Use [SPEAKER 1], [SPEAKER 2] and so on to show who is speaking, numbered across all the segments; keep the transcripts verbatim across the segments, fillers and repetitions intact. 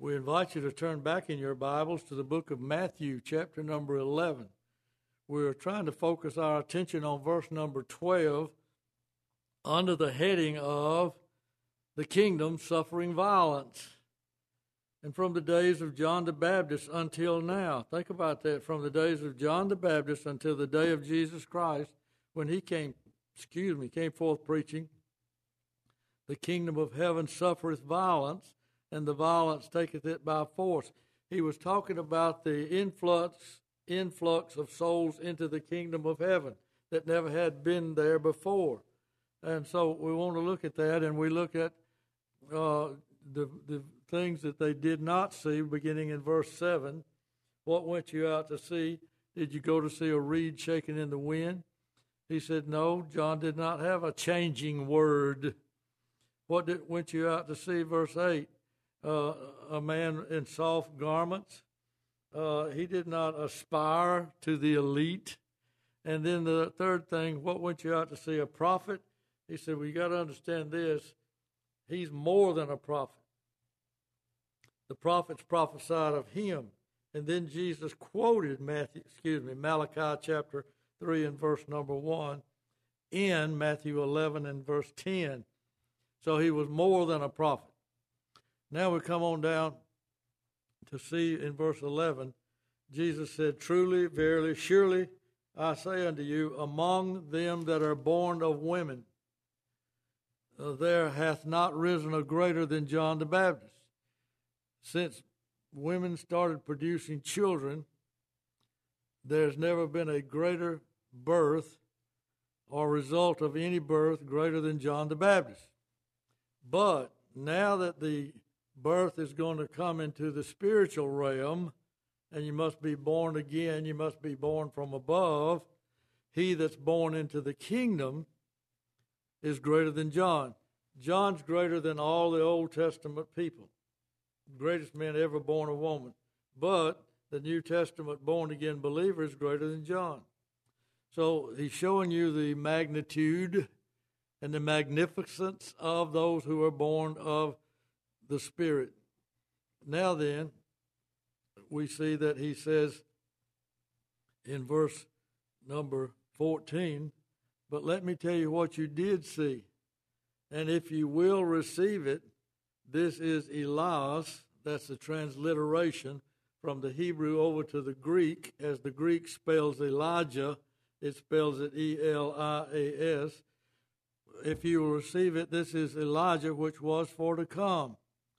[SPEAKER 1] We invite you to turn back in your Bibles to the book of Matthew, chapter number eleven. We're trying to focus our attention on verse number twelve under the heading of the kingdom suffering violence. And from the days of John the Baptist until now, think about that, from the days of John the Baptist until the day of Jesus Christ, when he came, excuse me, came forth preaching, the kingdom of heaven suffereth violence, and the violence taketh it by force. He was talking about the influx, influx of souls into the kingdom of heaven that never had been there before. And so we want to look at that, and we look at uh, the, the things that they did not see, beginning in verse seven. What went you out to see? Did you go to see a reed shaking in the wind? He said, no, John did not have a changing word. What did, went you out to see? Verse eight. Uh, a man in soft garments. Uh, he did not aspire to the elite. And then the third thing, what went you out to see? A prophet? He said, well, you got to understand this. He's more than a prophet. The prophets prophesied of him. And then Jesus quoted Matthew, excuse me, Malachi chapter three and verse number one in Matthew eleven and verse ten. So he was more than a prophet. Now we come on down to see in verse eleven, Jesus said, truly, verily, surely, I say unto you, among them that are born of women, uh, there hath not risen a greater than John the Baptist. Since women started producing children, there's never been a greater birth or result of any birth greater than John the Baptist. But now that the birth is going to come into the spiritual realm, and you must be born again, you must be born from above. He that's born into the kingdom is greater than John. John's greater than all the Old Testament people, greatest man ever born of woman. But the New Testament born-again believer is greater than John. So he's showing you the magnitude and the magnificence of those who are born of the Spirit. Now then, we see that he says in verse number fourteen, but let me tell you what you did see. And if you will receive it, this is Elias, that's the transliteration from the Hebrew over to the Greek. As the Greek spells Elijah, it spells it E L I A S. If you will receive it, this is Elijah, which was for to come.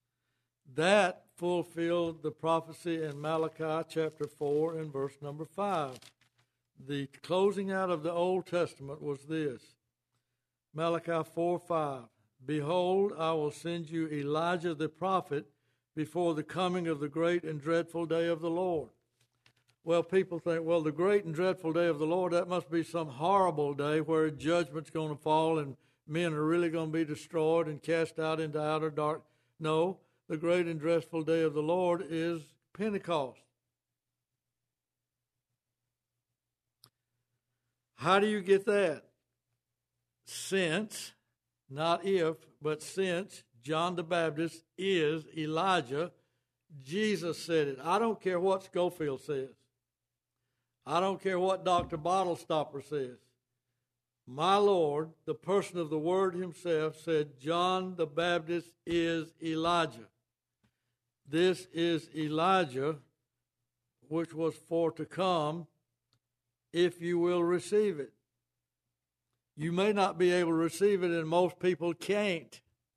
[SPEAKER 1] That fulfilled the prophecy in Malachi chapter four and verse number five. The closing out of the Old Testament was this. Malachi four five. Behold, I will send you Elijah the prophet before the coming of the great and dreadful day of the Lord. Well, people think, well, the great and dreadful day of the Lord, that must be some horrible day where judgment's going to fall and men are really going to be destroyed and cast out into outer dark. No, the great and dreadful day of the Lord is Pentecost. How do you get that? Since, not if, but since John the Baptist is Elijah, Jesus said it. I don't care what Schofield says. I don't care what Doctor Bottlestopper says. My Lord, the person of the Word himself, said John the Baptist is Elijah. This is Elijah, which was for to come, if you will receive it. You may not be able to receive it, and most people can't.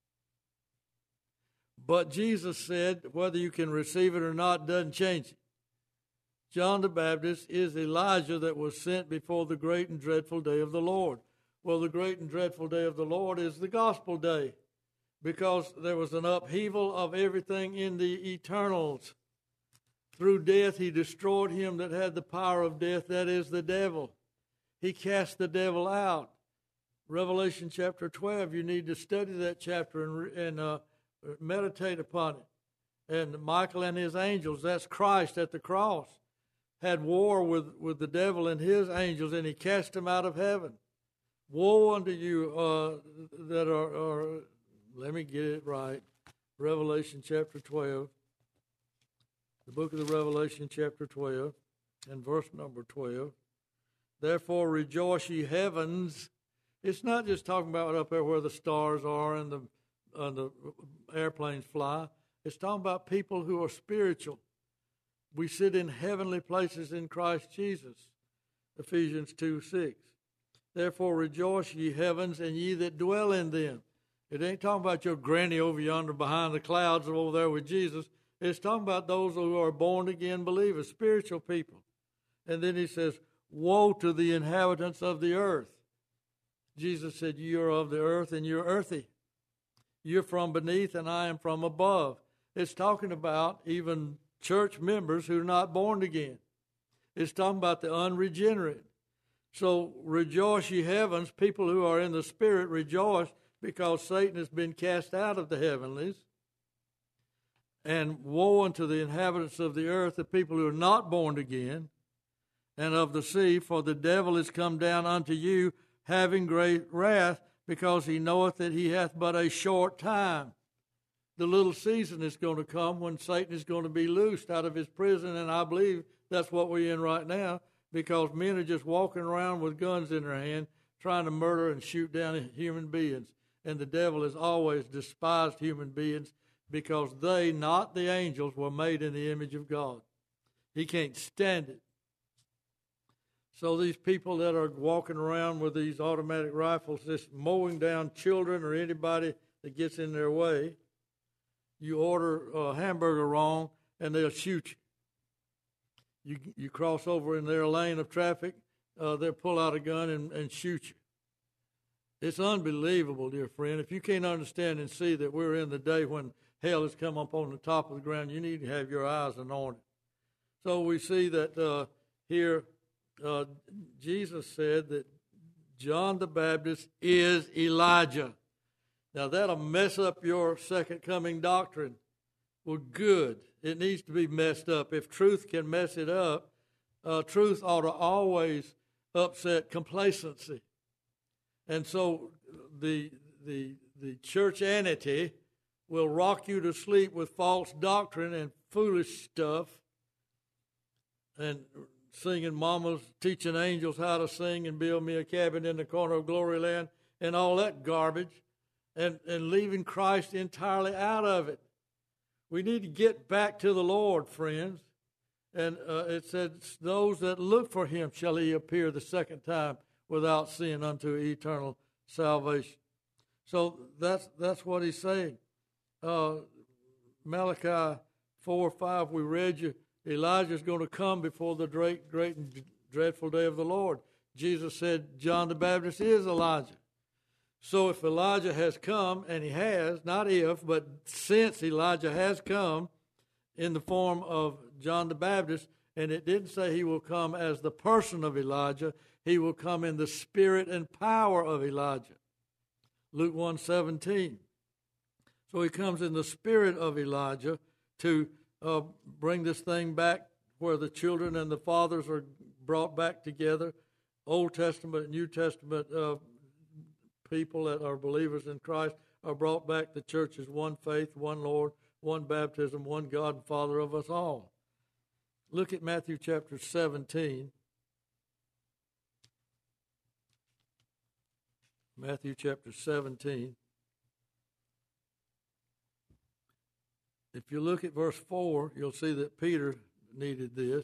[SPEAKER 1] But Jesus said whether you can receive it or not doesn't change it. John the Baptist is Elijah that was sent before the great and dreadful day of the Lord. Well, the great and dreadful day of the Lord is the gospel day, because there was an upheaval of everything in the eternals. Through death, he destroyed him that had the power of death, that is the devil. He cast the devil out. Revelation chapter twelve, you need to study that chapter and, and uh, meditate upon it. And Michael and his angels, that's Christ at the cross, had war with, with the devil and his angels, and he cast them out of heaven. Woe unto you uh, that are, are, let me get it right, Revelation chapter twelve. The book of the Revelation, chapter twelve, and verse number twelve. Therefore rejoice, ye heavens. It's not just talking about up there where the stars are and the, uh, the airplanes fly. It's talking about people who are spiritual. We sit in heavenly places in Christ Jesus. Ephesians two six. Therefore rejoice, ye heavens, and ye that dwell in them. It ain't talking about your granny over yonder behind the clouds over there with Jesus. It's talking about those who are born-again believers, spiritual people. And then he says, woe to the inhabitants of the earth. Jesus said, you are of the earth and you're earthy. You're from beneath and I am from above. It's talking about even church members who are not born again. It's talking about the unregenerate. So rejoice, ye heavens, people who are in the Spirit, rejoice because Satan has been cast out of the heavenlies. And woe unto the inhabitants of the earth, the people who are not born again, and of the sea, for the devil is come down unto you, having great wrath, because he knoweth that he hath but a short time. The little season is going to come when Satan is going to be loosed out of his prison, and I believe that's what we're in right now, because men are just walking around with guns in their hand, trying to murder and shoot down human beings. And the devil has always despised human beings because they, not the angels, were made in the image of God. He can't stand it. So these people that are walking around with these automatic rifles, just mowing down children or anybody that gets in their way, you order a hamburger wrong and they'll shoot you. You, you cross over in their lane of traffic, uh, they'll pull out a gun and, and shoot you. It's unbelievable, dear friend. If you can't understand and see that we're in the day when hell has come up on the top of the ground, you need to have your eyes anointed. So we see that uh, here uh, Jesus said that John the Baptist is Elijah. Now that'll mess up your second coming doctrine. Well, good. It needs to be messed up. If truth can mess it up, uh, truth ought to always upset complacency. And so the the the churchanity will rock you to sleep with false doctrine and foolish stuff, and singing mamas, teaching angels how to sing and build me a cabin in the corner of glory land and all that garbage, and, and leaving Christ entirely out of it. We need to get back to the Lord, friends. And uh, it says, those that look for him shall he appear the second time without sin unto eternal salvation. So that's that's what he's saying. Uh, Malachi four five, we read you, Elijah's going to come before the great, great and dreadful day of the Lord. Jesus said John the Baptist is Elijah. So if Elijah has come, and he has, not if, but since Elijah has come in the form of John the Baptist, and it didn't say he will come as the person of Elijah, he will come in the spirit and power of Elijah. Luke one seventeen. So he comes in the spirit of Elijah to uh, bring this thing back where the children and the fathers are brought back together. Old Testament, New Testament uh, people that are believers in Christ are brought back. The church is one faith, one Lord, one baptism, one God and Father of us all. Look at Matthew chapter seventeen. Matthew chapter seventeen. If you look at verse four, you'll see that Peter needed this.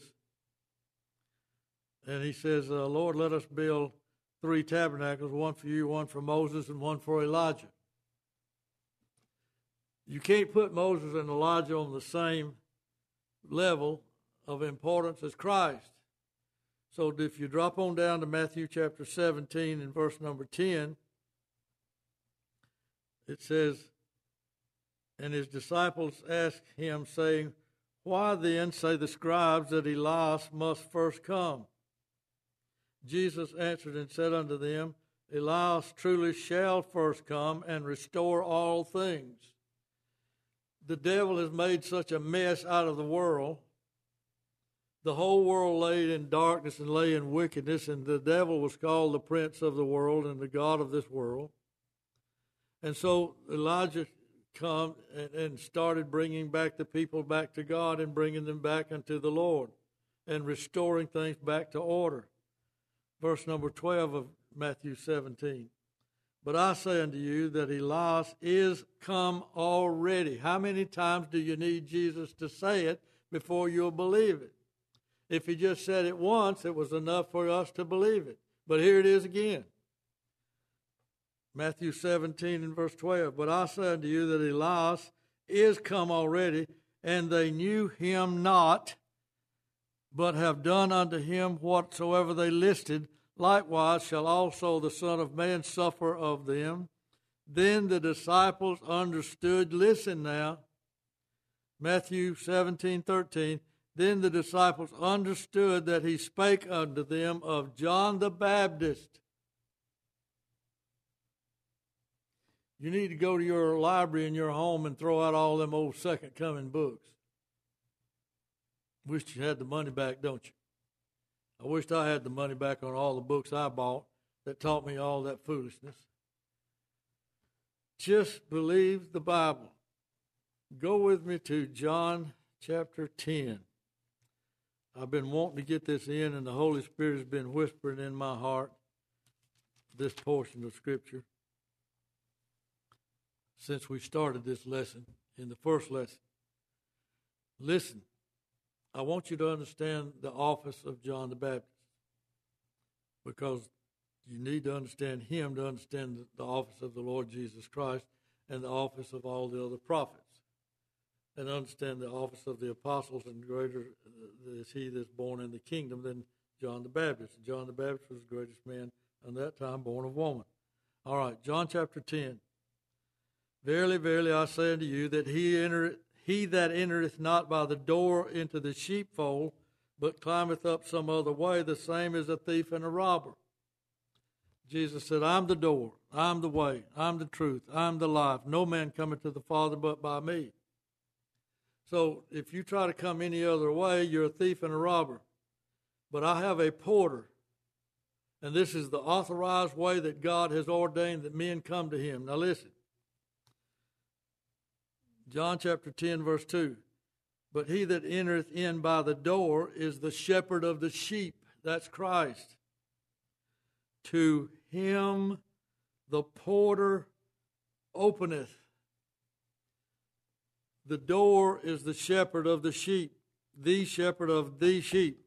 [SPEAKER 1] And he says, uh, Lord, let us build three tabernacles, one for you, one for Moses, and one for Elijah. You can't put Moses and Elijah on the same level of importance as Christ. So if you drop on down to Matthew chapter seventeen and verse number ten, it says, and his disciples asked him, saying, why then say the scribes that Elias must first come? Jesus answered and said unto them, Elias truly shall first come and restore all things. The devil has made such a mess out of the world. The whole world lay in darkness and lay in wickedness, and the devil was called the prince of the world and the god of this world. And so Elijah come and, and started bringing back the people back to God and bringing them back unto the Lord and restoring things back to order. Verse number twelve of Matthew seventeen. But I say unto you that Elias is come already. How many times do you need Jesus to say it before you'll believe it? If he just said it once, it was enough for us to believe it. But here it is again. Matthew seventeen and verse twelve. But I say unto you that Elias is come already, and they knew him not, but have done unto him whatsoever they listed. Likewise shall also the Son of Man suffer of them. Then the disciples understood. Listen now. Matthew seventeen thirteen. Then the disciples understood that he spake unto them of John the Baptist. You need to go to your library in your home and throw out all them old second coming books. Wish you had the money back, don't you? I wished I had the money back on all the books I bought that taught me all that foolishness. Just believe the Bible. Go with me to John chapter ten. I've been wanting to get this in, and the Holy Spirit has been whispering in my heart this portion of Scripture since we started this lesson, in the first lesson. Listen, I want you to understand the office of John the Baptist, because you need to understand him to understand the office of the Lord Jesus Christ and the office of all the other prophets, and understand the office of the apostles, and greater is he that's born in the kingdom than John the Baptist. John the Baptist was the greatest man in that time, born of woman. All right, John chapter ten. Verily, verily, I say unto you that he entereth, he that entereth not by the door into the sheepfold, but climbeth up some other way, the same is a thief and a robber. Jesus said, I'm the door, I'm the way, I'm the truth, I'm the life. No man cometh to the Father but by me. So if you try to come any other way, you're a thief and a robber. But I have a porter, and this is the authorized way that God has ordained that men come to him. Now listen. John chapter ten, verse two. But he that entereth in by the door is the shepherd of the sheep. That's Christ. To him the porter openeth. The door is the shepherd of the sheep, the shepherd of the sheep.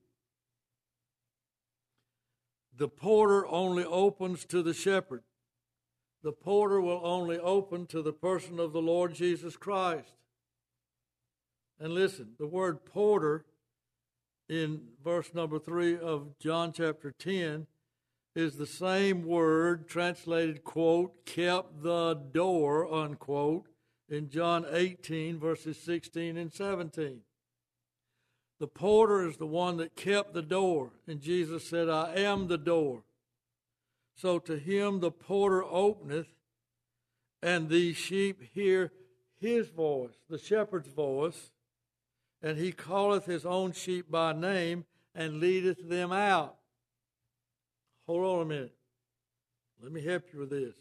[SPEAKER 1] The porter only opens to the shepherd. The porter will only open to the person of the Lord Jesus Christ. And listen, the word porter in verse number three of John chapter ten is the same word translated, quote, kept the door, unquote, in John eighteen, verses sixteen and seventeen. The porter is the one that kept the door, and Jesus said, I am the door. So to him the porter openeth, and the sheep hear his voice, the shepherd's voice, and he calleth his own sheep by name, and leadeth them out. Hold on a minute. Let me help you with this.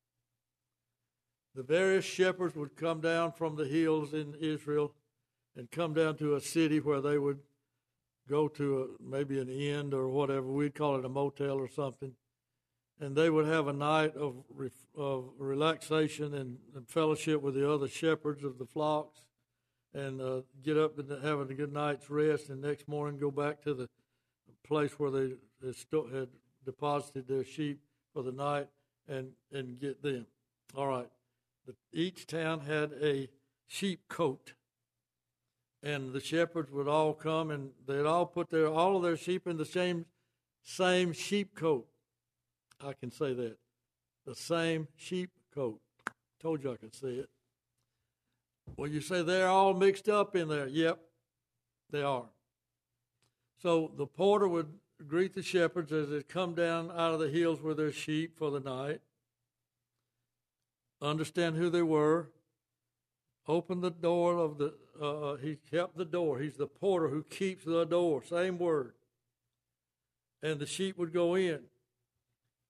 [SPEAKER 1] The various shepherds would come down from the hills in Israel and come down to a city where they would go to a, maybe an inn or whatever. We'd call it a motel or something. And they would have a night of, of relaxation and, and fellowship with the other shepherds of the flocks, and uh, get up and have a good night's rest, and next morning go back to the place where they had deposited their sheep for the night and, and get them. All right. But each town had a sheep cote, and the shepherds would all come, and they'd all put their all of their sheep in the same same sheep coat. I can say that. The same sheep coat. Told you I could say it. Well, you say they're all mixed up in there. Yep, they are. So the porter would greet the shepherds as they come down out of the hills with their sheep for the night, understand who they were, open the door of the, uh, he kept the door. He's the porter who keeps the door, same word. And the sheep would go in.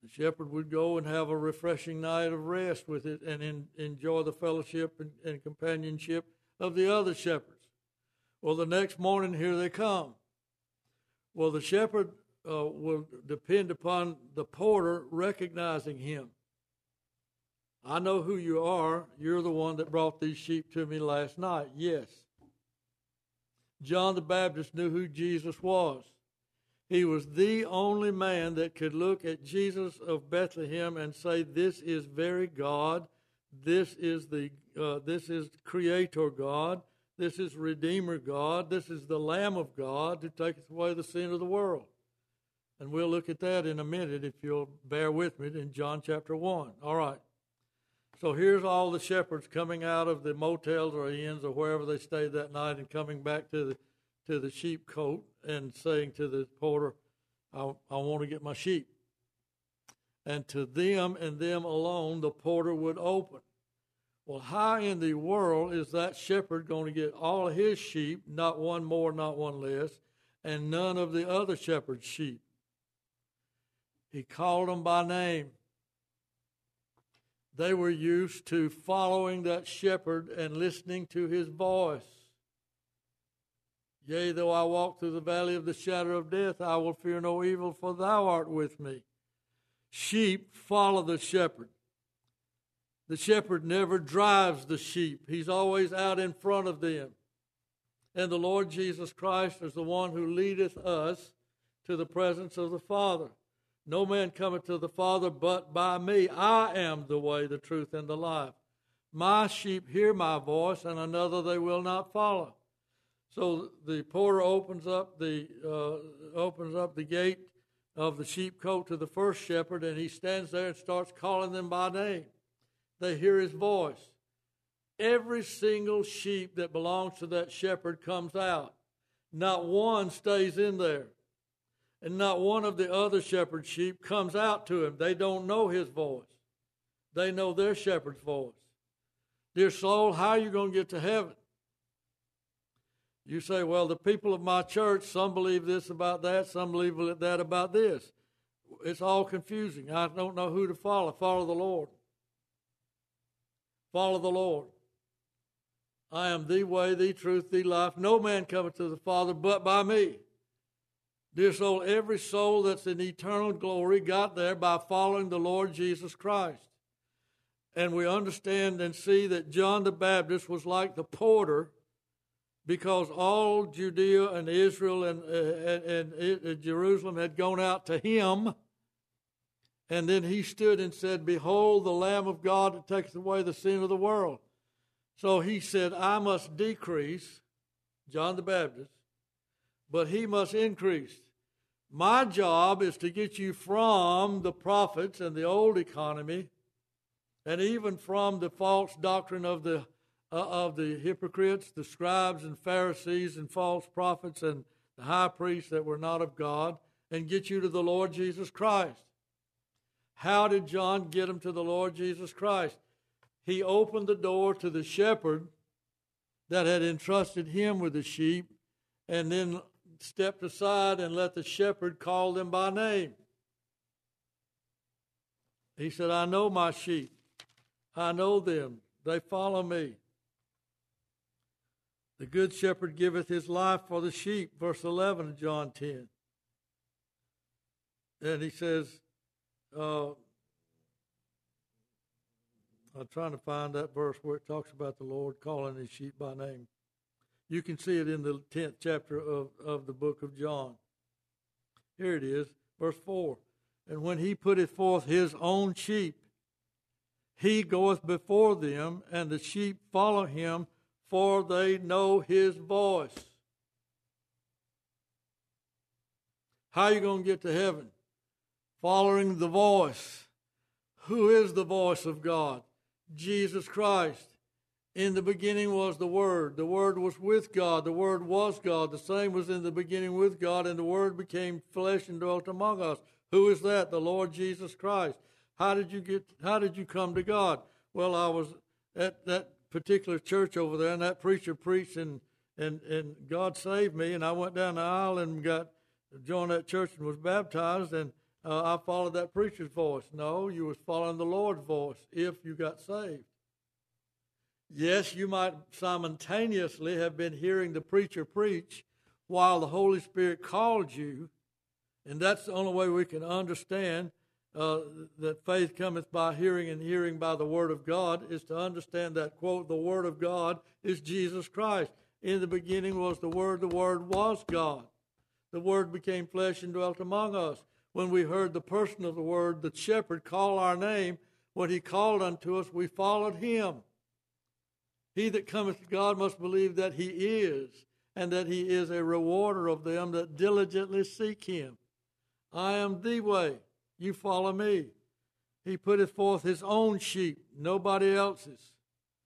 [SPEAKER 1] The shepherd would go and have a refreshing night of rest with it and in, enjoy the fellowship and, and companionship of the other shepherds. Well, the next morning, here they come. Well, the shepherd uh, will depend upon the porter recognizing him. I know who you are. You're the one that brought these sheep to me last night. Yes. John the Baptist knew who Jesus was. He was the only man that could look at Jesus of Bethlehem and say, "This is very God. This is the uh, this is Creator God. This is Redeemer God. This is the Lamb of God who taketh away the sin of the world." And we'll look at that in a minute if you'll bear with me in John chapter one. All right. So here's all the shepherds coming out of the motels or inns or wherever they stayed that night and coming back to the to the sheep cote and saying to the porter, I, I want to get my sheep. And to them and them alone, the porter would open. Well, how in the world is that shepherd going to get all of his sheep, not one more, not one less, and none of the other shepherd's sheep? He called them by name. They were used to following that shepherd and listening to his voice. Yea, though I walk through the valley of the shadow of death, I will fear no evil, for thou art with me. Sheep follow the shepherd. The shepherd never drives the sheep. He's always out in front of them. And the Lord Jesus Christ is the one who leadeth us to the presence of the Father. No man cometh to the Father but by me. I am the way, the truth, and the life. My sheep hear my voice, and another they will not follow. So the porter opens up the uh, opens up the gate of the sheepcote to the first shepherd, and he stands there and starts calling them by name. They hear his voice. Every single sheep that belongs to that shepherd comes out. Not one stays in there. And not one of the other shepherd sheep comes out to him. They don't know his voice. They know their shepherd's voice. Dear soul, how are you going to get to heaven? You say, well, the people of my church, some believe this about that, some believe that about this. It's all confusing. I don't know who to follow. Follow the Lord. Follow the Lord. I am the way, the truth, the life. No man cometh to the Father but by me. Dear soul, every soul that's in eternal glory got there by following the Lord Jesus Christ. And we understand and see that John the Baptist was like the porter because all Judea and Israel and, uh, and, and Jerusalem had gone out to him. And then he stood and said, "Behold, the Lamb of God that taketh away the sin of the world." So he said, I must decrease, John the Baptist, but he must increase. My job is to get you from the prophets and the old economy, and even from the false doctrine of the uh, of the hypocrites, the scribes and Pharisees and false prophets and the high priests that were not of God, and get you to the Lord Jesus Christ. How did John get them to the Lord Jesus Christ? He opened the door to the shepherd that had entrusted him with the sheep, and then stepped aside and let the shepherd call them by name. He said, I know my sheep. I know them. They follow me. The good shepherd giveth his life for the sheep, verse eleven of John ten. And he says, uh, I'm trying to find that verse where it talks about the Lord calling his sheep by name. You can see it in the tenth chapter of, of the book of John. Here it is, verse four. And when he putteth forth his own sheep, he goeth before them, and the sheep follow him, for they know his voice. How are you going to get to heaven? Following the voice. Who is the voice of God? Jesus Christ. In the beginning was the Word. The Word was with God. The Word was God. The same was in the beginning with God, and the Word became flesh and dwelt among us. Who is that? The Lord Jesus Christ. How did you get? How did you come to God? Well, I was at that particular church over there, and that preacher preached, and and and God saved me, and I went down the aisle and got joined that church and was baptized, and uh, I followed that preacher's voice. No, you was following the Lord's voice if you got saved. Yes, you might simultaneously have been hearing the preacher preach while the Holy Spirit called you, and that's the only way we can understand uh, that faith cometh by hearing and hearing by the Word of God, is to understand that, quote, the Word of God is Jesus Christ. In the beginning was the Word, the Word was God. The Word became flesh and dwelt among us. When we heard the person of the Word, the shepherd, call our name, when he called unto us, we followed him. He that cometh to God must believe that he is, and that he is a rewarder of them that diligently seek him. I am the way. You follow me. He putteth forth his own sheep, nobody else's.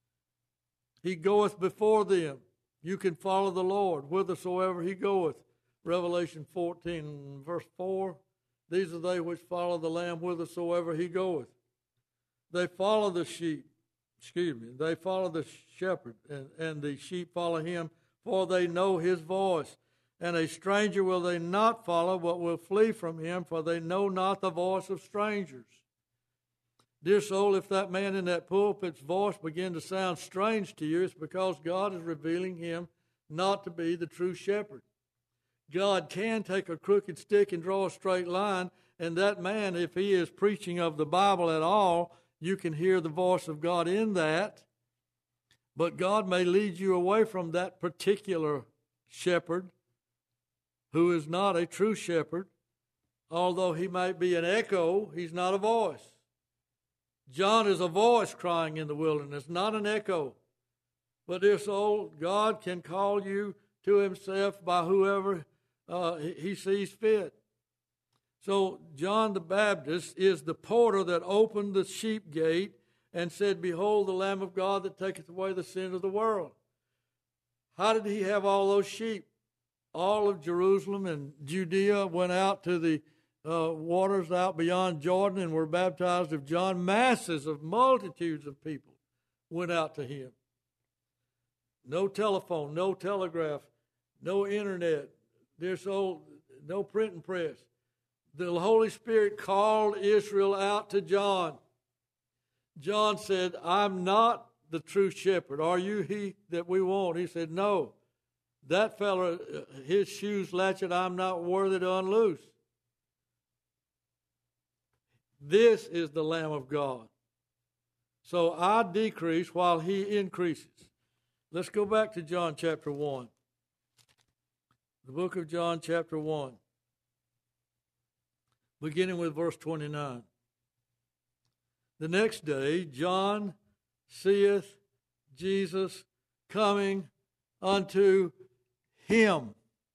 [SPEAKER 1] He goeth before them. You can follow the Lord whithersoever he goeth. Revelation fourteen, verse four. These are they which follow the Lamb whithersoever he goeth. They follow the sheep. Excuse me. They follow the shepherd, and, and the sheep follow him, for they know his voice. And a stranger will they not follow, but will flee from him, for they know not the voice of strangers. Dear soul, if that man in that pulpit's voice begin to sound strange to you, it's because God is revealing him not to be the true shepherd. God can take a crooked stick and draw a straight line, and that man, if he is preaching of the Bible at all, you can hear the voice of God in that. But God may lead you away from that particular shepherd who is not a true shepherd. Although he might be an echo, he's not a voice. John is a voice crying in the wilderness, not an echo. But dear soul, God can call you to himself by whoever uh, he sees fit. So John the Baptist is the porter that opened the sheep gate and said, behold the Lamb of God that taketh away the sin of the world. How did he have all those sheep? All of Jerusalem and Judea went out to the uh, waters out beyond Jordan and were baptized of John. Masses of multitudes of people went out to him. No telephone, no telegraph, no internet. Dear soul, no printing press. The Holy Spirit called Israel out to John. John said, I'm not the true shepherd. Are you he that we want? He said, no. That fellow, his shoes latchet, I'm not worthy to unloose. This is the Lamb of God. So I decrease while he increases. Let's go back to John chapter one. The book of John chapter one. Beginning with verse twenty-nine. The next day, John seeth Jesus coming unto him.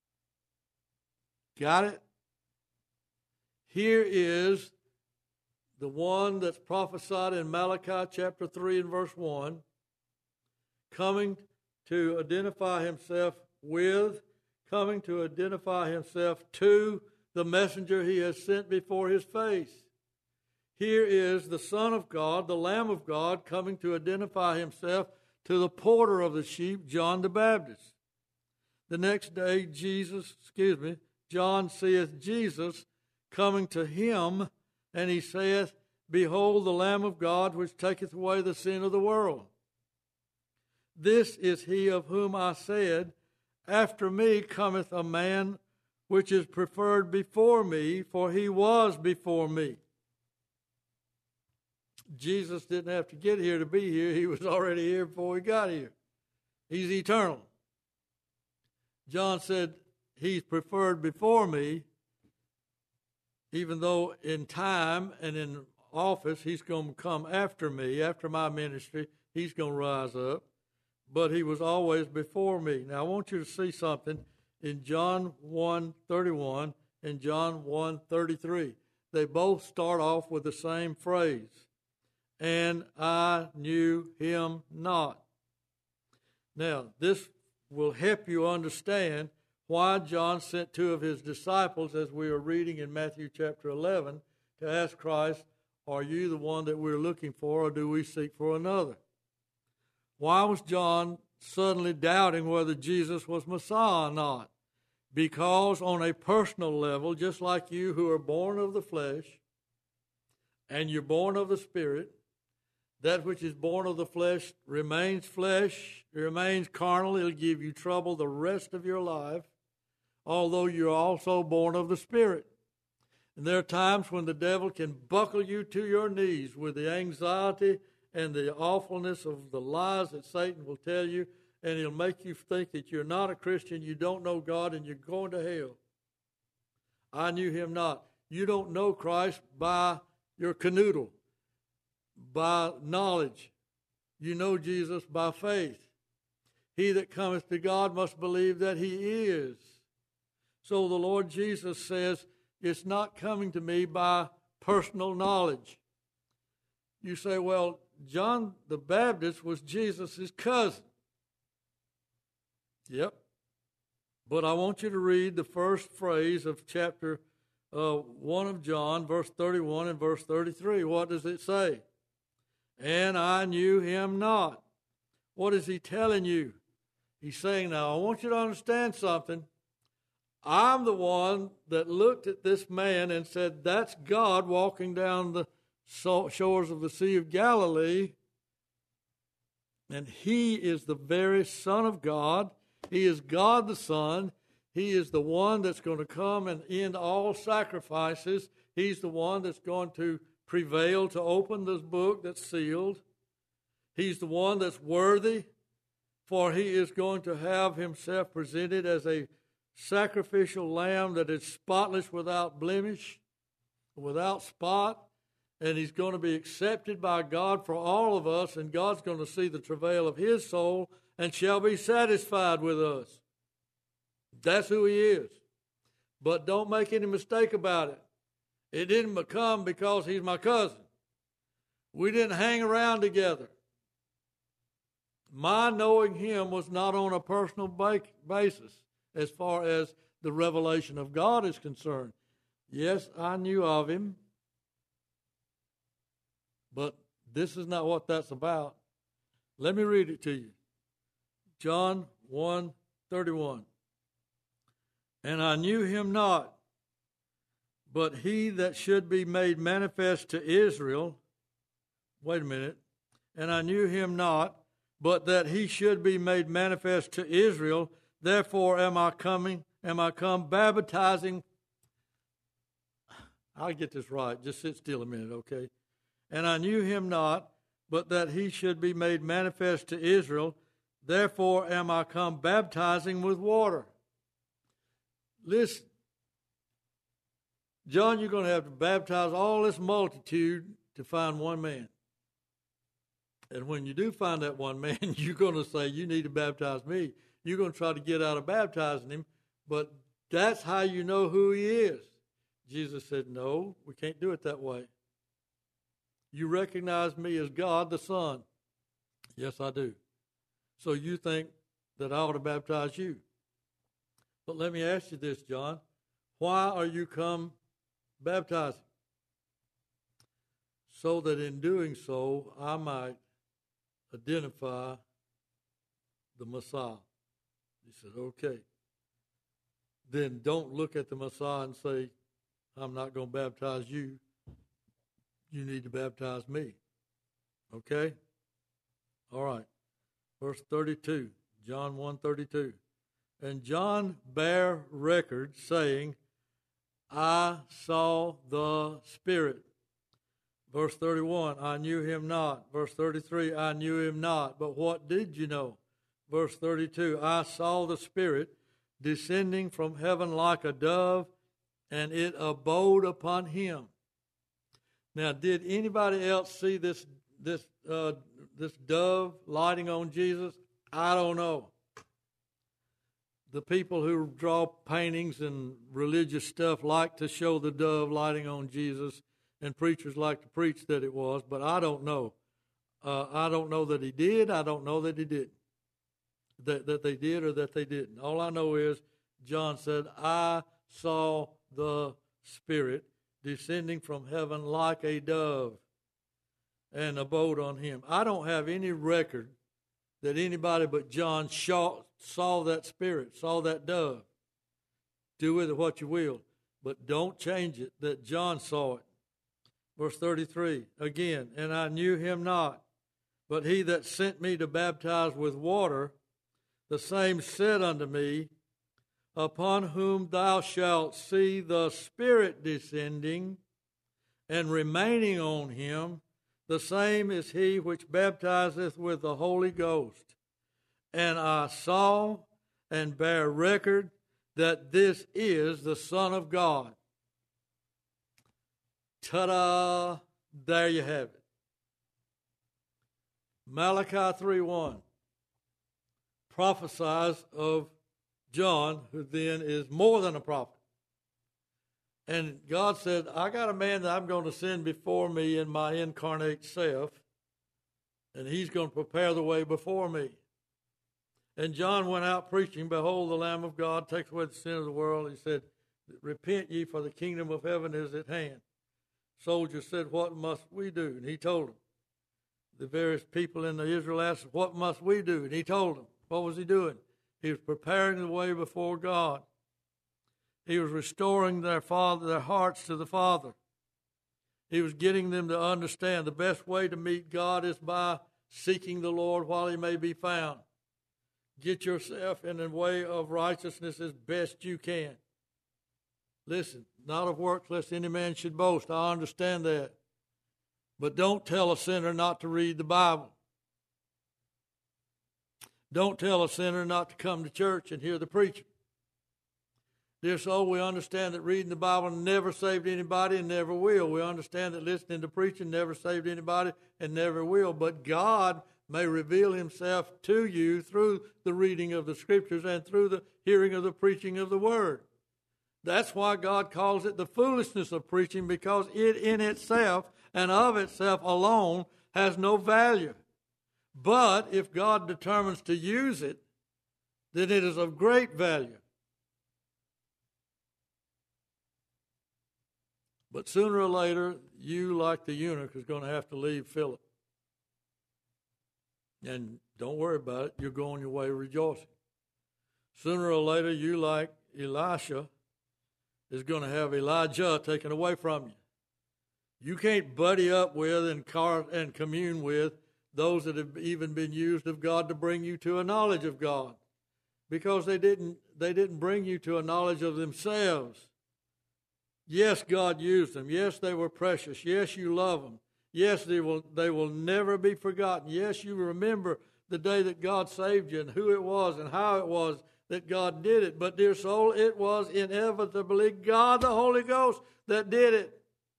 [SPEAKER 1] Got it? Here is the one that's prophesied in Malachi chapter three and verse one, coming to identify himself with, coming to identify himself to the messenger he has sent before his face. Here is the Son of God, the Lamb of God, coming to identify himself to the porter of the sheep, John the Baptist. The next day, Jesus, excuse me, John seeth Jesus coming to him, and he saith, behold the Lamb of God, which taketh away the sin of the world. This is he of whom I said, after me cometh a man which is preferred before me, for he was before me. Jesus didn't have to get here to be here. He was already here before he got here. He's eternal. John said, he's preferred before me, even though in time and in office, he's going to come after me, after my ministry. He's going to rise up. But he was always before me. Now, I want you to see something in John one thirty-one and John one thirty-three. They both start off with the same phrase. And I knew him not. Now, this will help you understand why John sent two of his disciples, as we are reading in Matthew chapter eleven, to ask Christ, are you the one that we're looking for, or do we seek for another? Why was John suddenly doubting whether Jesus was Messiah or not? Because on a personal level, just like you who are born of the flesh, and you're born of the Spirit, that which is born of the flesh remains flesh, it remains carnal, it'll give you trouble the rest of your life, although you're also born of the Spirit. And there are times when the devil can buckle you to your knees with the anxiety and the awfulness of the lies that Satan will tell you, and he'll make you think that you're not a Christian, you don't know God, and you're going to hell. I knew him not. You don't know Christ by your canoodle, by knowledge. You know Jesus by faith. He that cometh to God must believe that he is. So the Lord Jesus says, it's not coming to me by personal knowledge. You say, well, John the Baptist was Jesus' cousin. Yep. But I want you to read the first phrase of chapter uh, one of John, verse thirty-one and verse thirty-three. What does it say? And I knew him not. What is he telling you? He's saying, now, I want you to understand something. I'm the one that looked at this man and said, that's God walking down the shores of the Sea of Galilee. And he is the very Son of God. He is God the Son. He is the one that's going to come and end all sacrifices. He's the one that's going to prevail to open this book that's sealed. He's the one that's worthy, for he is going to have himself presented as a sacrificial lamb that is spotless, without blemish, without spot, and he's going to be accepted by God for all of us, and God's going to see the travail of his soul and shall be satisfied with us. That's who he is. But don't make any mistake about it. It didn't come because he's my cousin. We didn't hang around together. My knowing him was not on a personal basis as far as the revelation of God is concerned. Yes, I knew of him, but this is not what that's about. Let me read it to you. John one thirty-one. And I knew him not, but he that should be made manifest to Israel. Wait a minute. And I knew him not, but that he should be made manifest to Israel. Therefore am I coming, am I come baptizing. I'll get this right. Just sit still a minute, okay? And I knew him not, but that he should be made manifest to Israel. Therefore am I come baptizing with water. Listen, John, you're going to have to baptize all this multitude to find one man. And when you do find that one man, you're going to say, you need to baptize me. You're going to try to get out of baptizing him, but that's how you know who he is. Jesus said, no, we can't do it that way. You recognize me as God the Son. Yes, I do. So you think that I ought to baptize you. But let me ask you this, John. Why are you come baptizing? So that in doing so, I might identify the Messiah. He said, okay. Then don't look at the Messiah and say, I'm not going to baptize you. You need to baptize me. Okay? All right. Verse thirty-two, John one thirty-two. And John bare record, saying, I saw the Spirit. Verse thirty-one, I knew him not. Verse thirty-three, I knew him not. But what did you know? Verse thirty-two, I saw the Spirit descending from heaven like a dove, and it abode upon him. Now, did anybody else see this this uh, this dove lighting on Jesus? I don't know. The people who draw paintings and religious stuff like to show the dove lighting on Jesus, and preachers like to preach that it was, but I don't know. Uh, I don't know that he did. I don't know that he didn't. That, that they did or that they didn't. All I know is John said, I saw the Spirit descending from heaven like a dove and abode on him. I don't have any record that anybody but John saw, saw that Spirit, saw that dove. Do with it what you will, but don't change it that John saw it. Verse thirty-three, again, and I knew him not, but he that sent me to baptize with water, the same said unto me, upon whom thou shalt see the Spirit descending and remaining on him, the same is he which baptizeth with the Holy Ghost. And I saw and bear record that this is the Son of God. Ta-da! There you have it. Malachi three one prophesies of John, who then is more than a prophet. And God said, I got a man that I'm going to send before me in my incarnate self, and he's going to prepare the way before me. And John went out preaching, behold, the Lamb of God takes away the sin of the world. He said, repent ye, for the kingdom of heaven is at hand. Soldiers said, what must we do? And he told them. The various people in the Israel asked, what must we do? And he told them. What was he doing? He was preparing the way before God. He was restoring their father, their hearts to the Father. He was getting them to understand the best way to meet God is by seeking the Lord while he may be found. Get yourself in the way of righteousness as best you can. Listen, not of works lest any man should boast. I understand that. But don't tell a sinner not to read the Bible. Don't tell a sinner not to come to church and hear the preacher. Dear soul, we understand that reading the Bible never saved anybody and never will. We understand that listening to preaching never saved anybody and never will. But God may reveal himself to you through the reading of the Scriptures and through the hearing of the preaching of the Word. That's why God calls it the foolishness of preaching, because it in itself and of itself alone has no value. But if God determines to use it, then it is of great value. But sooner or later, you, like the eunuch, is going to have to leave Philip. And don't worry about it. You'll go on your way rejoicing. Sooner or later, you, like Elisha, is going to have Elijah taken away from you. You can't buddy up with and, car- and commune with those that have even been used of God to bring you to a knowledge of God, because they didn't, they didn't bring you to a knowledge of themselves. Yes, God used them. Yes, they were precious. Yes, you love them. Yes, they will, they will never be forgotten. Yes, you remember the day that God saved you and who it was and how it was that God did it. But, dear soul, it was inevitably God, the Holy Ghost, that did it.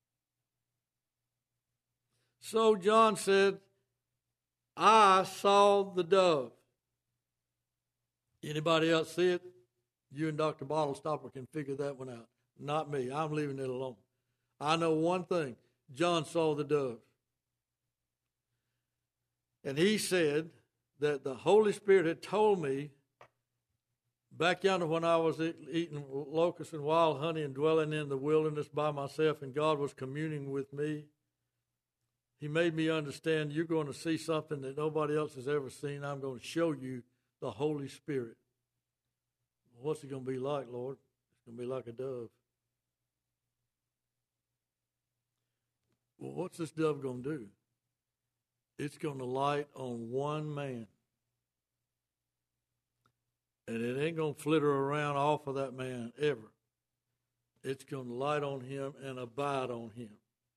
[SPEAKER 1] So John said, I saw the dove. Anybody else see it? You and Doctor Bottlestopper can figure that one out. Not me. I'm leaving it alone. I know one thing. John saw the dove. And he said that the Holy Spirit had told me back yonder when I was eating locusts and wild honey and dwelling in the wilderness by myself, and God was communing with me. He made me understand you're going to see something that nobody else has ever seen. I'm going to show you the Holy Spirit. What's it going to be like, Lord? It's going to be like a dove. Well, what's this dove going to do? It's going to light on one man. And it ain't going to flitter around off of that man ever. It's going to light on him and abide on him.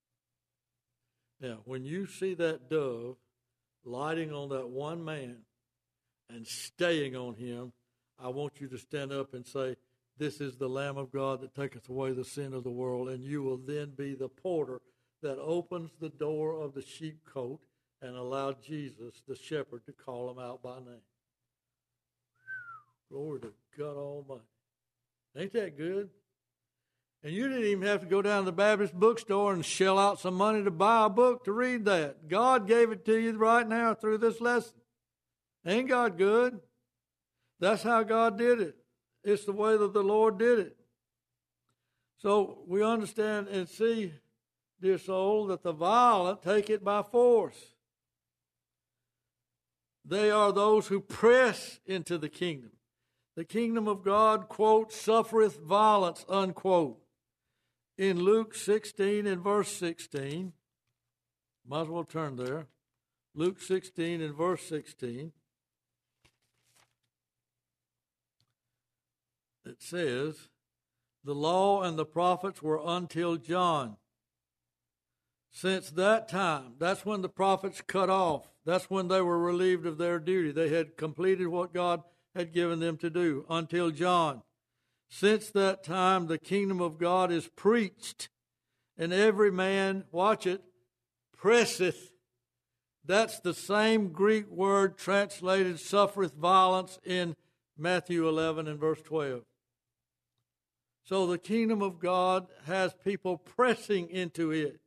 [SPEAKER 1] Now, when you see that dove lighting on that one man and staying on him, I want you to stand up and say, this is the Lamb of God that taketh away the sin of the world. And you will then be the porter that opens the door of the sheepcote and allow Jesus, the shepherd, to call them out by name. Glory to God Almighty. Ain't that good? And you didn't even have to go down to the Baptist bookstore and shell out some money to buy a book to read that. God gave it to you right now through this lesson. Ain't God good? That's how God did it. It's the way that the Lord did it. So we understand and see, dear soul, that the violent take it by force. They are those who press into the kingdom. The kingdom of God, quote, suffereth violence, unquote. In Luke sixteen and verse sixteen, might as well turn there. Luke sixteen and verse sixteen. It says, the law and the prophets were until John. Since that time, that's when the prophets cut off. That's when they were relieved of their duty. They had completed what God had given them to do until John. Since that time, the kingdom of God is preached, and every man, watch it, presseth. That's the same Greek word translated suffereth violence in Matthew eleven and verse twelve. So the kingdom of God has people pressing into it.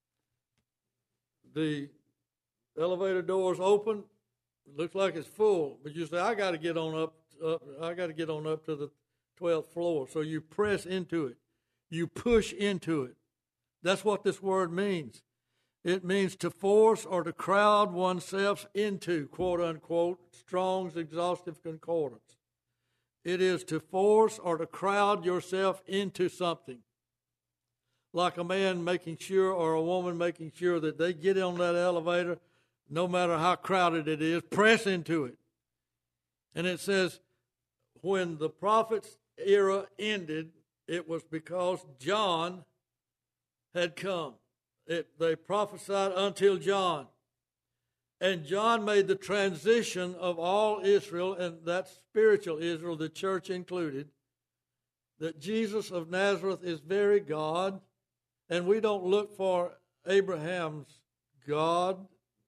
[SPEAKER 1] The elevator doors open. It looks like it's full, but you say, I got to get on up, up I got to get on up to the twelfth floor. So you press into it. You push into it. That's what this word means. It means to force or to crowd oneself into, quote unquote, Strong's Exhaustive Concordance. It is to force or to crowd yourself into something. Like a man making sure or a woman making sure that they get on that elevator, no matter how crowded it is, press into it. And it says, when the prophet's era ended, it was because John had come. It, they prophesied until John. And John made the transition of all Israel, and that's spiritual Israel, the church included, that Jesus of Nazareth is very God, and we don't look for Abraham's God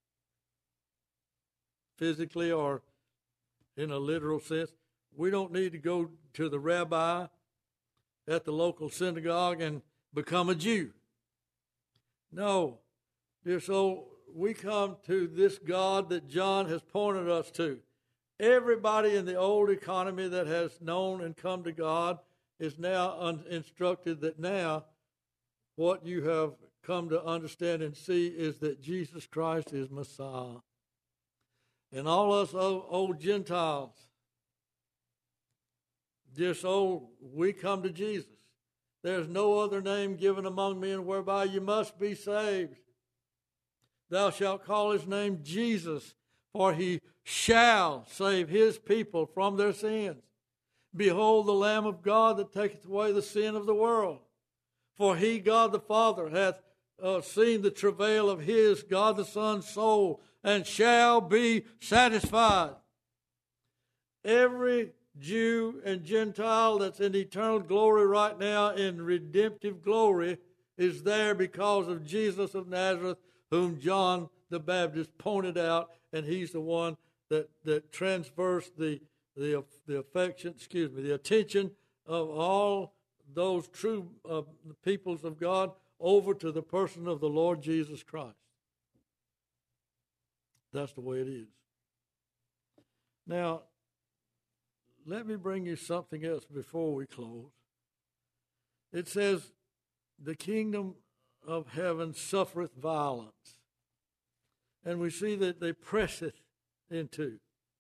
[SPEAKER 1] physically or in a literal sense. We don't need to go to the rabbi at the local synagogue and become a Jew. No, dear soul, we come to this God that John has pointed us to. Everybody in the old economy that has known and come to God is now un- instructed that now what you have come to understand and see is that Jesus Christ is Messiah. And all us old, old Gentiles, dear soul, we come to Jesus. There's no other name given among men whereby you must be saved. Thou shalt call his name Jesus, for he shall save his people from their sins. Behold the Lamb of God that taketh away the sin of the world. For he, God the Father, hath uh, seen the travail of his, God the Son's soul, and shall be satisfied. Every Jew and Gentile that's in eternal glory right now, in redemptive glory, is there because of Jesus of Nazareth, whom John the Baptist pointed out, and he's the one that, that transversed the, the, the affection, excuse me, the attention of all those true uh, peoples of God over to the person of the Lord Jesus Christ. That's the way it is. Now, let me bring you something else before we close. It says, the kingdom of heaven suffereth violence. And we see that they press it into.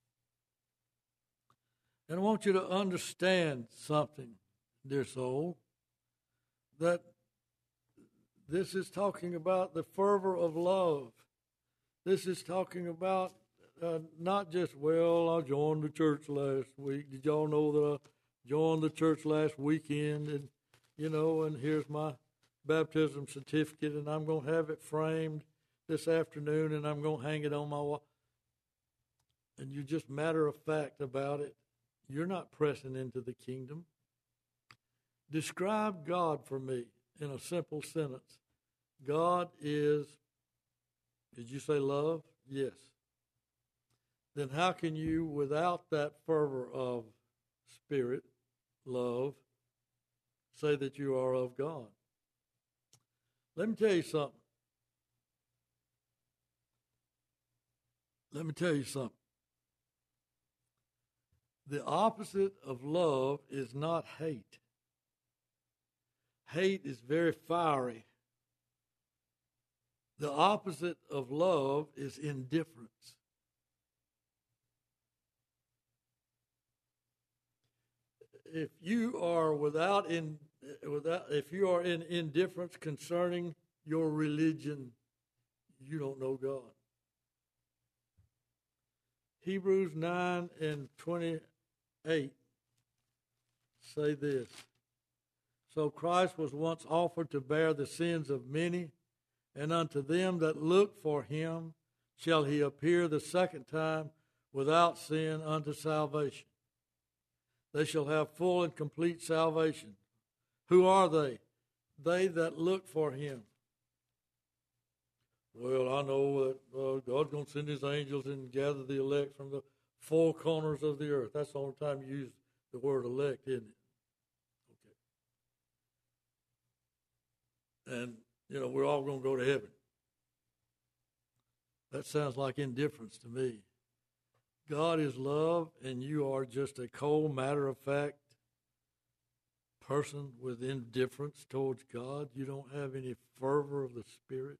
[SPEAKER 1] And I want you to understand something, dear soul, that this is talking about the fervor of love. This is talking about uh, not just, well, I joined the church last week. Did y'all know that I joined the church last weekend? And, you know, and here's my baptism certificate, and I'm going to have it framed this afternoon, and I'm going to hang it on my wall. And you're just matter of fact about it. You're not pressing into the kingdom. Describe God for me in a simple sentence. God is, did you say love? Yes. Then how can you, without that fervor of spirit, love, say that you are of God? Let me tell you something. Let me tell you something. The opposite of love is not hate. Hate is very fiery. The opposite of love is indifference. if you are without in without if you are in indifference concerning your religion, you don't know God. Hebrews nine and twenty-eight say this. So Christ was once offered to bear the sins of many, and unto them that look for him shall he appear the second time without sin unto salvation. They shall have full and complete salvation. Who are they? They that look for him. Well, I know that uh, God's going to send his angels and gather the elect from the four corners of the earth. That's the only time you use the word elect, isn't it? Okay. And, you know, we're all going to go to heaven. That sounds like indifference to me. God is love, and you are just a cold, matter-of-fact person with indifference towards God. You don't have any fervor of the Spirit.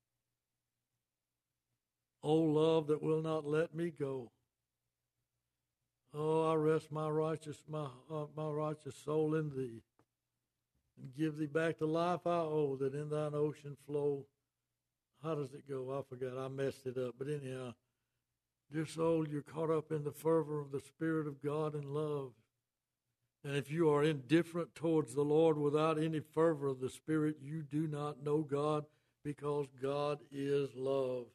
[SPEAKER 1] Oh, love that will not let me go. Oh, I rest my righteous my uh, my righteous soul in thee, and give thee back the life I owe, that in thine ocean flow. How does it go? I forgot. I messed it up. But anyhow, dear soul, you're caught up in the fervor of the Spirit of God and love. And if you are indifferent towards the Lord without any fervor of the Spirit, you do not know God, because God is love.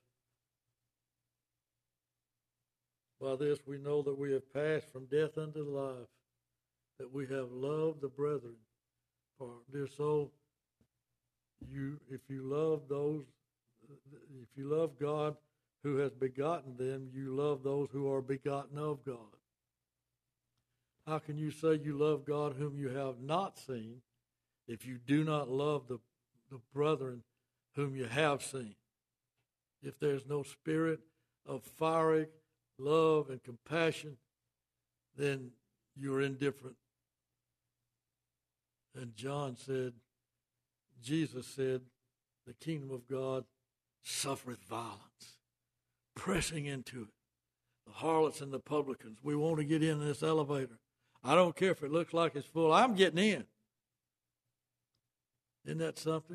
[SPEAKER 1] By this we know that we have passed from death unto life, that we have loved the brethren. For, dear soul, you if you love those, if you love God who has begotten them, you love those who are begotten of God. How can you say you love God whom you have not seen if you do not love the, the brethren whom you have seen? If there's no spirit of fiery love and compassion, then you're indifferent. And John said, Jesus said, the kingdom of God suffereth violence, pressing into it. The harlots and the publicans, we want to get in this elevator. I don't care if it looks like it's full. I'm getting in. Isn't that something?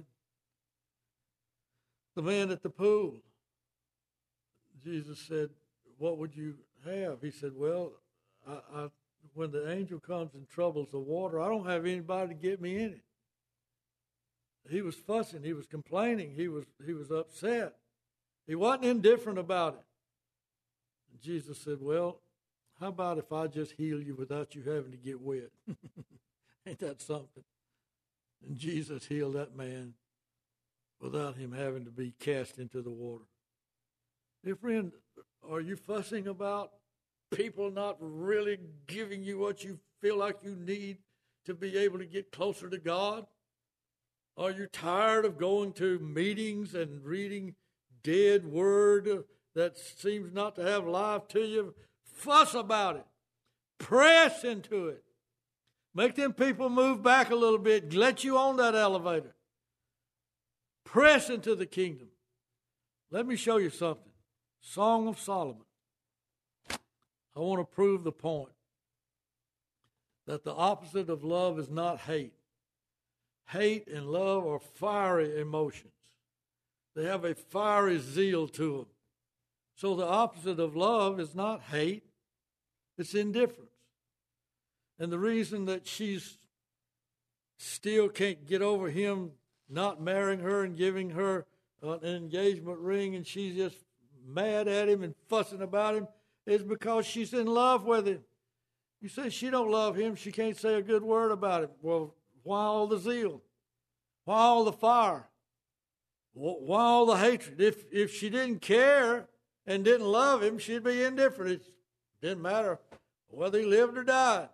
[SPEAKER 1] The man at the pool, Jesus said, what would you have? He said, well, I, I, when the angel comes and troubles the water, I don't have anybody to get me in it. He was fussing. He was complaining. He was, he was upset. He wasn't indifferent about it. And Jesus said, well, how about if I just heal you without you having to get wet? Ain't that something? And Jesus healed that man without him having to be cast into the water. Dear friend, are you fussing about people not really giving you what you feel like you need to be able to get closer to God? Are you tired of going to meetings and reading dead word that seems not to have life to you? Fuss about it. Press into it. Make them people move back a little bit. Let you on that elevator. Press into the kingdom. Let me show you something. Song of Solomon. I want to prove the point that the opposite of love is not hate. Hate and love are fiery emotions. They have a fiery zeal to them. So the opposite of love is not hate, it's indifference. And the reason that she's still can't get over him not marrying her and giving her an engagement ring, and she's just mad at him and fussing about him, is because she's in love with him. You say she don't love him, she can't say a good word about him. Well, why all the zeal? Why all the fire? Why all the hatred? If if she didn't care and didn't love him, she'd be indifferent. It didn't matter whether he lived or died.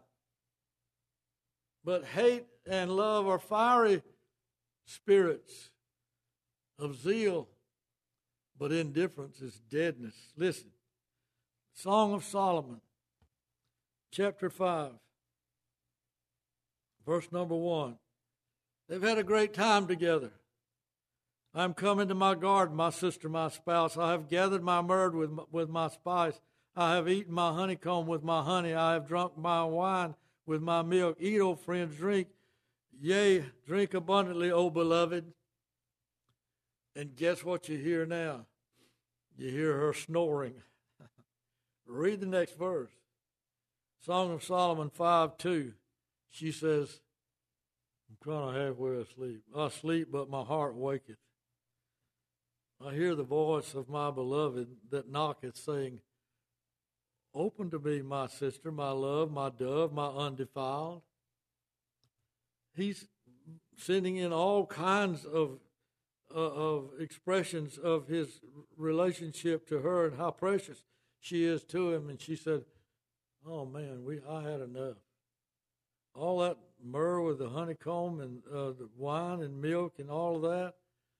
[SPEAKER 1] But hate and love are fiery spirits of zeal, but indifference is deadness. Listen, Song of Solomon, chapter five, verse number one. They've had a great time together. I'm come into my garden, my sister, my spouse. I have gathered my myrrh with my, with my spice. I have eaten my honeycomb with my honey. I have drunk my wine with my milk. Eat, O friends, drink. Yea, drink abundantly, O beloved. And guess what you hear now? You hear her snoring. Read the next verse. Song of Solomon five two. She says, I'm kind of halfway asleep. I sleep, but my heart waketh. I hear the voice of my beloved that knocketh, saying, Open to me, my sister, my love, my dove, my undefiled. He's sending in all kinds of uh, of expressions of his relationship to her and how precious she is to him. And she said, oh, man, we I had enough. All that myrrh with the honeycomb and uh, the wine and milk and all of that,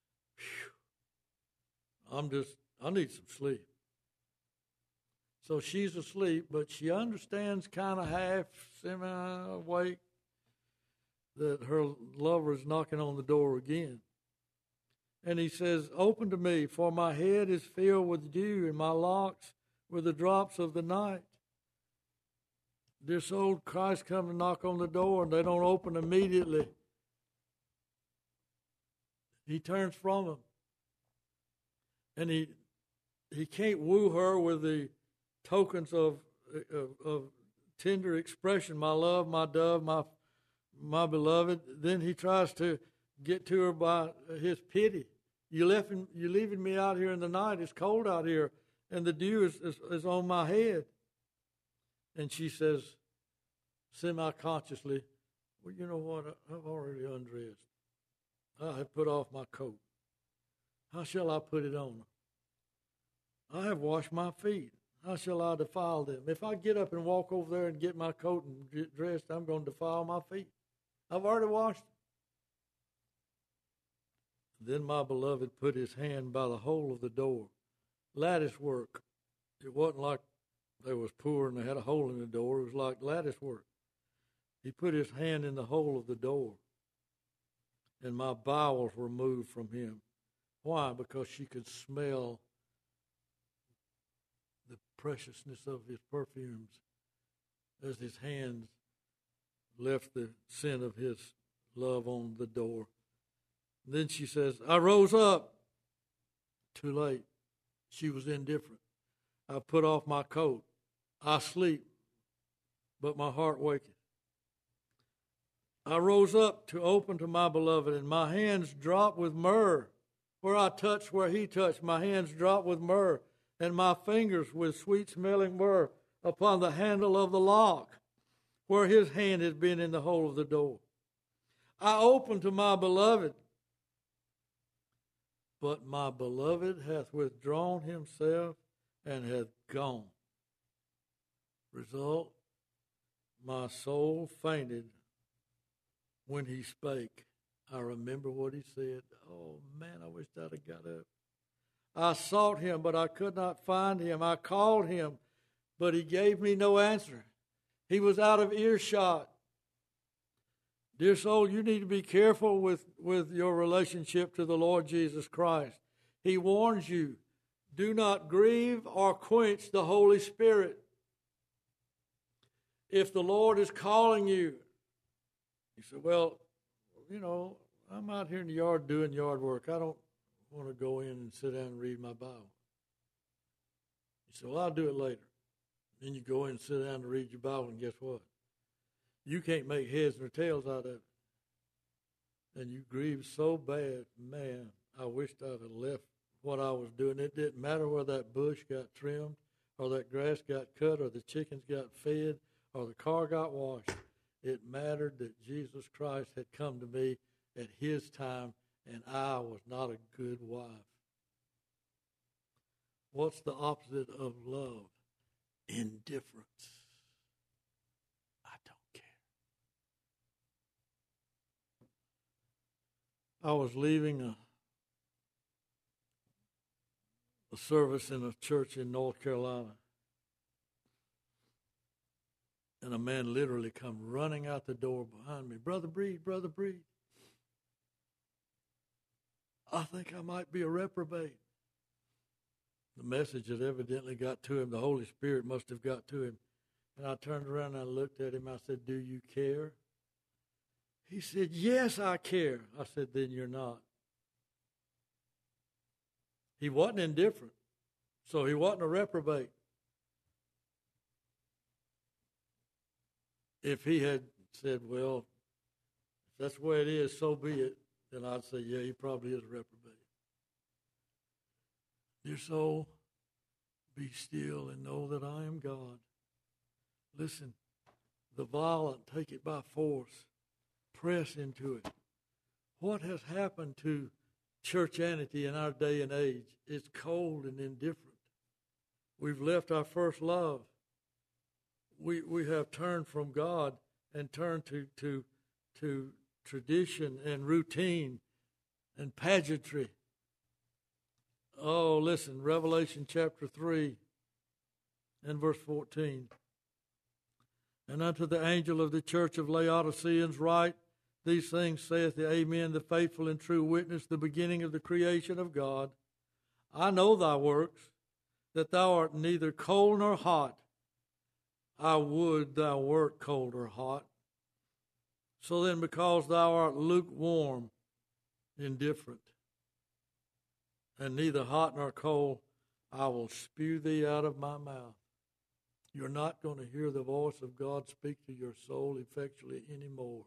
[SPEAKER 1] whew, I'm just, I need some sleep. So she's asleep, but she understands kind of half semi-awake that her lover is knocking on the door again. And he says, open to me, for my head is filled with dew and my locks with the drops of the night. This old Christ come to knock on the door and they don't open immediately. He turns from them. And he he can't woo her with the tokens of, of, of tender expression, my love, my dove, my my beloved. Then he tries to get to her by his pity. You left him, you're leaving me out here in the night. It's cold out here, and the dew is, is, is on my head. And she says, semi-consciously, well, you know what? I've already undressed. I have put off my coat. How shall I put it on? I have washed my feet. How shall I defile them? If I get up and walk over there and get my coat and get dressed, I'm going to defile my feet. I've already washed them. Then my beloved put his hand by the hole of the door. Lattice work. It wasn't like they was poor and they had a hole in the door. It was like lattice work. He put his hand in the hole of the door, and my bowels were moved from him. Why? Because she could smell the preciousness of his perfumes as his hands left the scent of his love on the door. And then she says, I rose up. Too late. She was indifferent. I put off my coat. I sleep, but my heart waketh. I rose up to open to my beloved, and my hands dropped with myrrh. Where I touched, where he touched, my hands dropped with myrrh, and my fingers with sweet-smelling myrrh upon the handle of the lock, where his hand had been in the hole of the door. I opened to my beloved, but my beloved hath withdrawn himself and hath gone. Result, my soul fainted when he spake. I remember what he said. Oh, man, I wish I'd have got up. I sought him, but I could not find him. I called him, but he gave me no answer. He was out of earshot. Dear soul, you need to be careful with, with your relationship to the Lord Jesus Christ. He warns you, do not grieve or quench the Holy Spirit. If the Lord is calling you, you say, well, you know, I'm out here in the yard doing yard work. I don't want to go in and sit down and read my Bible. You say, well, I'll do it later. Then you go in and sit down and read your Bible, and guess what? You can't make heads or tails out of it. And you grieve so bad, man, I wished I'd have left what I was doing. It didn't matter where that bush got trimmed, or that grass got cut, or the chickens got fed, or the car got washed. It mattered that Jesus Christ had come to me at his time, and I was not a good wife. What's the opposite of love? Indifference. I don't care. I was leaving a, a service in a church in North Carolina, and a man literally come running out the door behind me. Brother Breed, Brother Breed, I think I might be a reprobate. The message had evidently got to him. The Holy Spirit must have got to him. And I turned around and I looked at him. I said, do you care? He said, yes, I care. I said, then you're not. He wasn't indifferent, so he wasn't a reprobate. If he had said, well, if that's the way it is, so be it, then I'd say, yeah, he probably is a reprobate. Dear soul, be still and know that I am God. Listen, the violent take it by force. Press into it. What has happened to churchianity in our day and age? It's cold and indifferent. We've left our first love. We we have turned from God and turned to to to tradition and routine and pageantry. Oh, listen, Revelation chapter three and verse fourteen. And unto the angel of the church of Laodiceans write, these things saith the Amen, the faithful and true witness, the beginning of the creation of God. I know thy works, that thou art neither cold nor hot. I would thou wert cold or hot. So then, because thou art lukewarm, indifferent, and neither hot nor cold, I will spew thee out of my mouth. You're not going to hear the voice of God speak to your soul effectually anymore.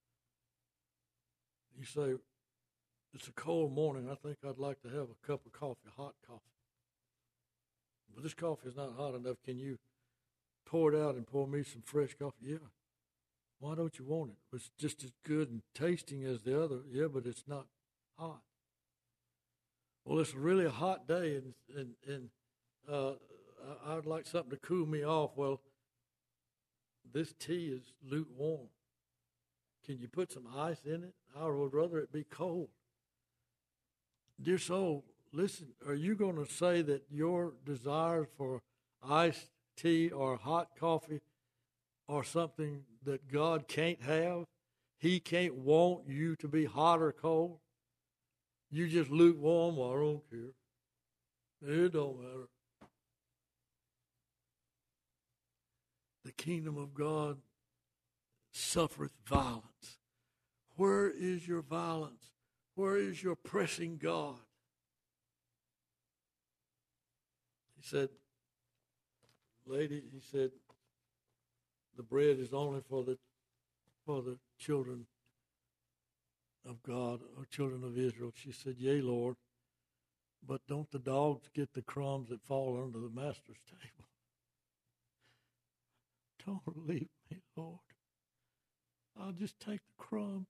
[SPEAKER 1] You say, it's a cold morning. I think I'd like to have a cup of coffee, hot coffee. But this coffee is not hot enough. Can you pour it out and pour me some fresh coffee? Yeah. Why don't you want it? It's just as good and tasting as the other. Yeah, but it's not hot. Well, it's really a hot day, and and, and uh, I'd like something to cool me off. Well, this tea is lukewarm. Can you put some ice in it? I would rather it be cold. Dear soul, listen, are you going to say that your desires for iced tea or hot coffee are something that God can't have? He can't want you to be hot or cold? You just lukewarm? Well, I don't care. It don't matter. The kingdom of God suffereth violence. Where is your violence? Where is your pressing God? He said, lady, he said, the bread is only for the for the children of God, or children of Israel. She said, yea, Lord, but don't the dogs get the crumbs that fall under the master's table? Don't leave me, Lord. I'll just take the crumbs.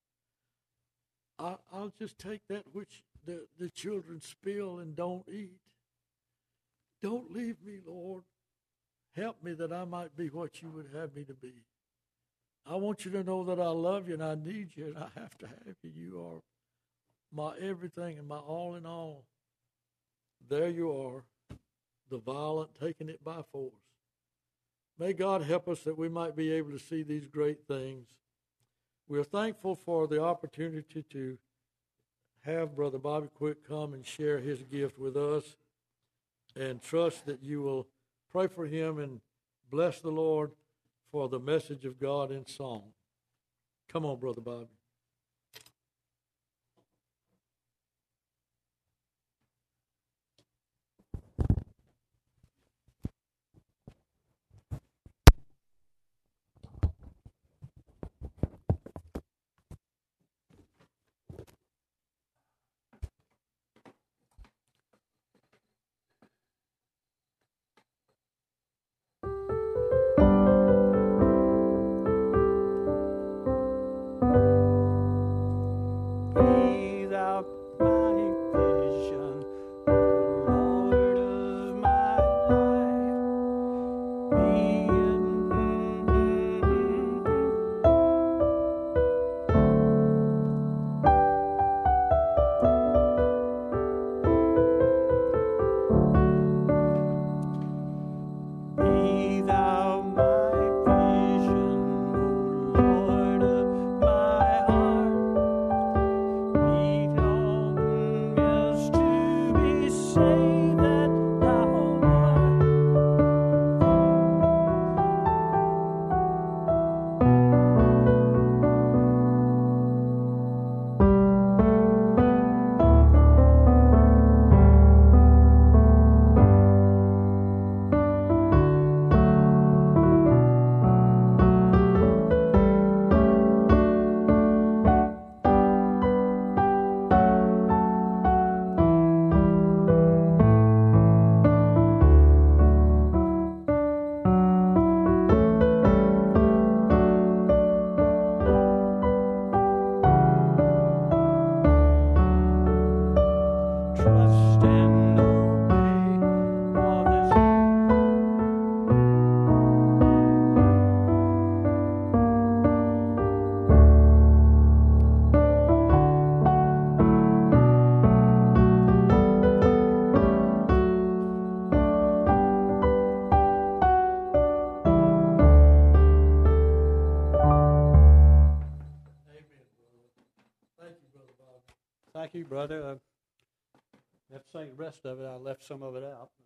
[SPEAKER 1] I, I'll just take that which the, the children spill and don't eat. Don't leave me, Lord. Help me that I might be what you would have me to be. I want you to know that I love you and I need you and I have to have you. You are my everything and my all in all. There you are, the violent taking it by force. May God help us that we might be able to see these great things. We are thankful for the opportunity to have Brother Bobby Quick come and share his gift with us, and trust that you will pray for him and bless the Lord for the message of God in song. Come on, Brother Bobby.
[SPEAKER 2] you, brother. Uh, I have to say the rest of it. I left some of it out.